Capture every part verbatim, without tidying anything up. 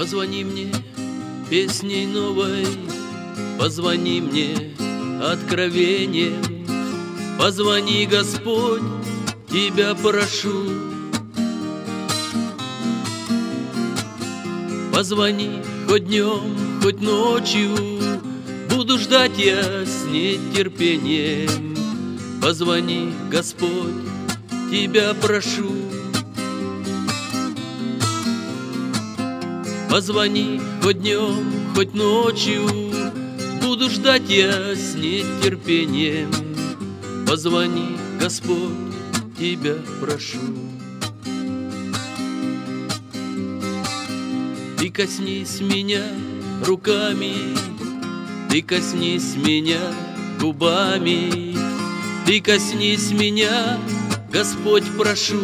Позвони мне песней новой, позвони мне откровением, позвони, Господь, Тебя прошу. Позвони хоть днем, хоть ночью, буду ждать я с нетерпением. Позвони, Господь, Тебя прошу. Позвони хоть днем, хоть ночью, буду ждать я с нетерпением. Позвони, Господь, Тебя прошу. Ты коснись меня руками, Ты коснись меня губами, Ты коснись меня, Господь, прошу.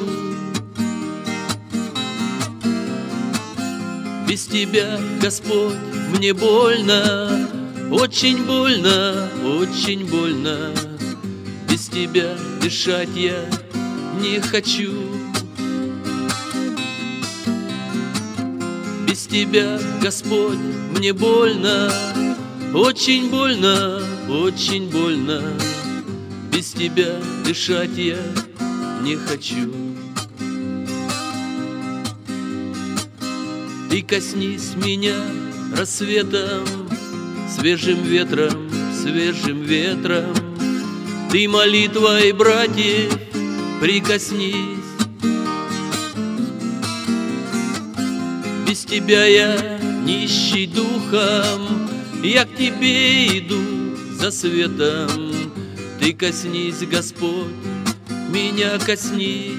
Без Тебя, Господь, мне больно, очень больно, очень больно. Без Тебя дышать я не хочу. Без Тебя, Господь, мне больно, очень больно, очень больно. Без Тебя дышать я не хочу. Ты коснись меня рассветом, свежим ветром, свежим ветром. Ты молитвой братьев прикоснись. Без Тебя я нищий духом, я к Тебе иду за светом. Ты коснись, Господь, меня коснись.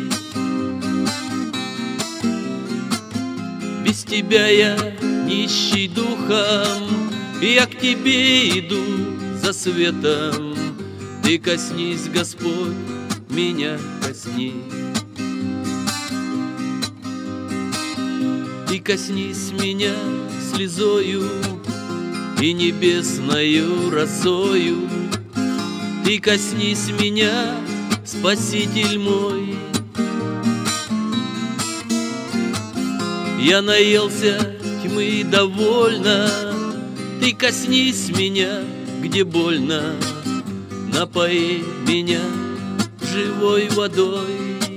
Без Тебя я нищий духом, я к Тебе иду за светом. Ты коснись, Господь, меня коснись. Ты коснись меня слезою и небесною росою. Ты коснись меня, Спаситель мой. Я наелся тьмы довольно, Ты коснись меня, где больно. Напои меня живой водой.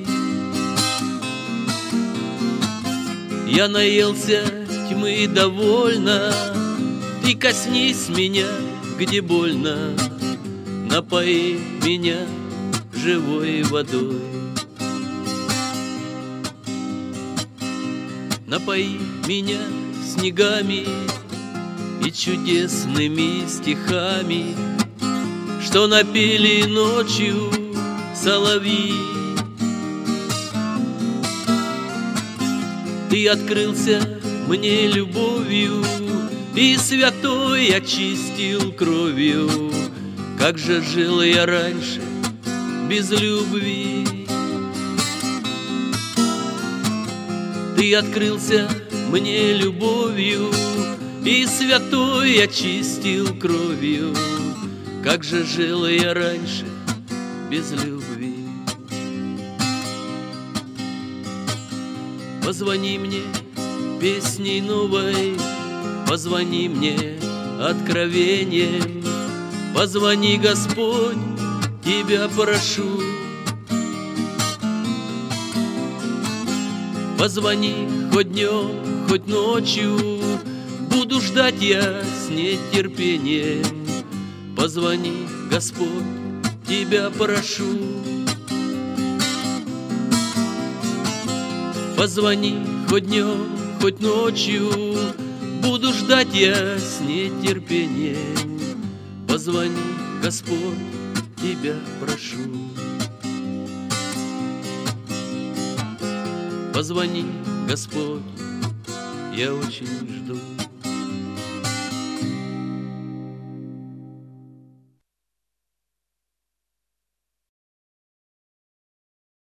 Я наелся тьмы довольно, Ты коснись меня, где больно. Напои меня живой водой. Напои меня снегами и чудесными стихами, что напели ночью соловьи. Ты открылся мне любовью и святой очистил кровью. Как же жил я раньше без любви. Ты открылся мне любовью и святой очистил кровью. Как же жил я раньше без любви. Позвони мне песней новой, позвони мне откровением. Позвони, Господь, Тебя прошу. Позвони хоть днем, хоть ночью, буду ждать я с нетерпением. Позвони, Господь, Тебя прошу. Позвони хоть днем, хоть ночью, буду ждать я с нетерпением. Позвони, Господь, Тебя прошу. Позвони, Господь, я очень жду.